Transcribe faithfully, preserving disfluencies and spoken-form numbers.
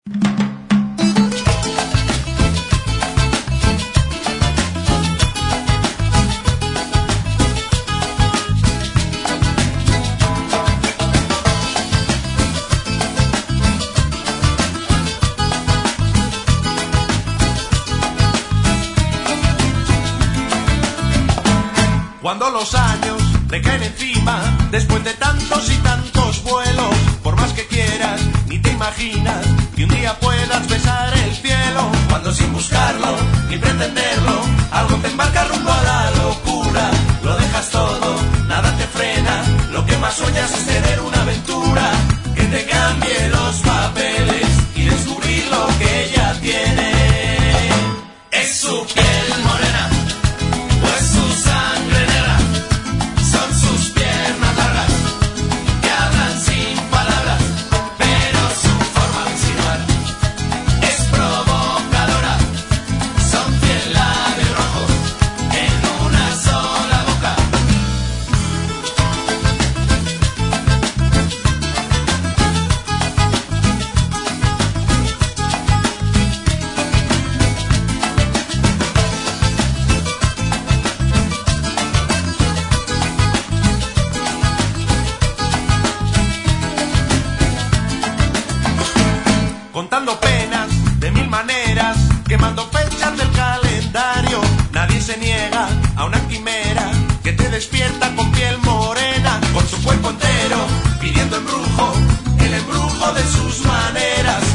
Cuando los años te caen encima, después de tantos y tantos vuelos, por más que quieras, ni te imaginas que un día puedas besar el cielo. Cuando sin buscarlo, ni pretenderlo, algo te embarca rumbo a la locura. Lo dejas todo, nada te frena, lo que más sueñas es tener una aventura que te cambie los papeles y descubrir lo que ella tiene. Es su piel morena, o es su sangre negra, son sus piernas largas que hablan sin palabras, pero su forma de insinuar es provocadora. Son piel labios rojos en una sola boca. Contando penas de mil maneras, quemando fechas del calendario. Nadie se niega a una quimera que te despierta con piel morena, con su cuerpo entero pidiendo embrujo, el embrujo de sus maneras.